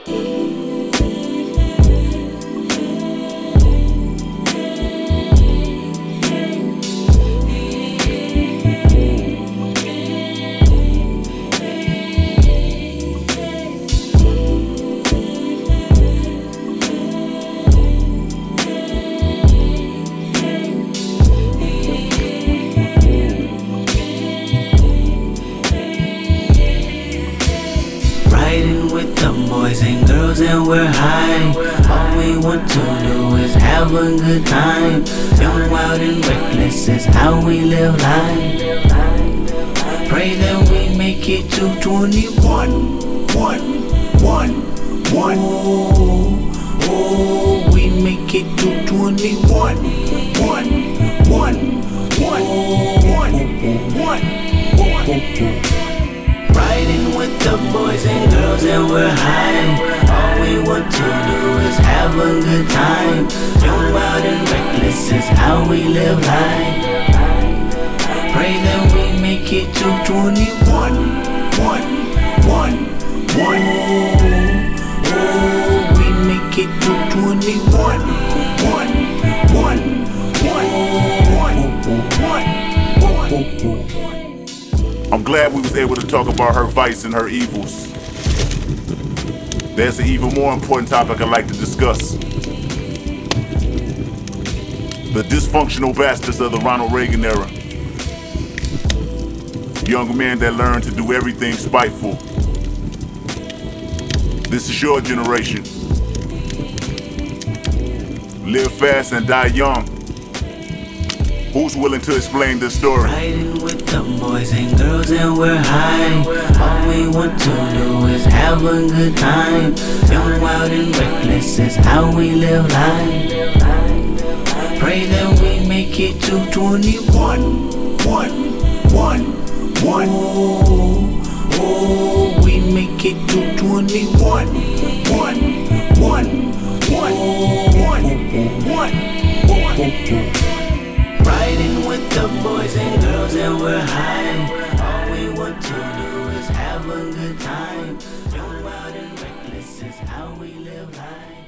Riding with the boys and girls and we're high. All we want to do is have a good time. Young, wild and reckless is how we live life. Pray that we make it to 21. Oh, we make it to 21. Riding with the boys and girls and we're high. All we want to do is have a good time. Young, wild and reckless is how we live life. Pray that we make it to 21. Oh, we make it to 21. I'm glad we was able to talk about her vice and her evils. There's an even more important topic I'd like to discuss. The dysfunctional bastards of the Ronald Reagan era. Young men that learn to do everything spiteful. This is your generation. Live fast and die young. Who's willing to explain this story? Riding with the boys and girls and we're high. All we want to do is have a good time. Young, wild and reckless is how we live life. Pray that we make it to 21. Oh, we make it to 21. Riding with the boys and girls and we're high. All we want to do is have a good time. Young, wild and reckless is how we live life.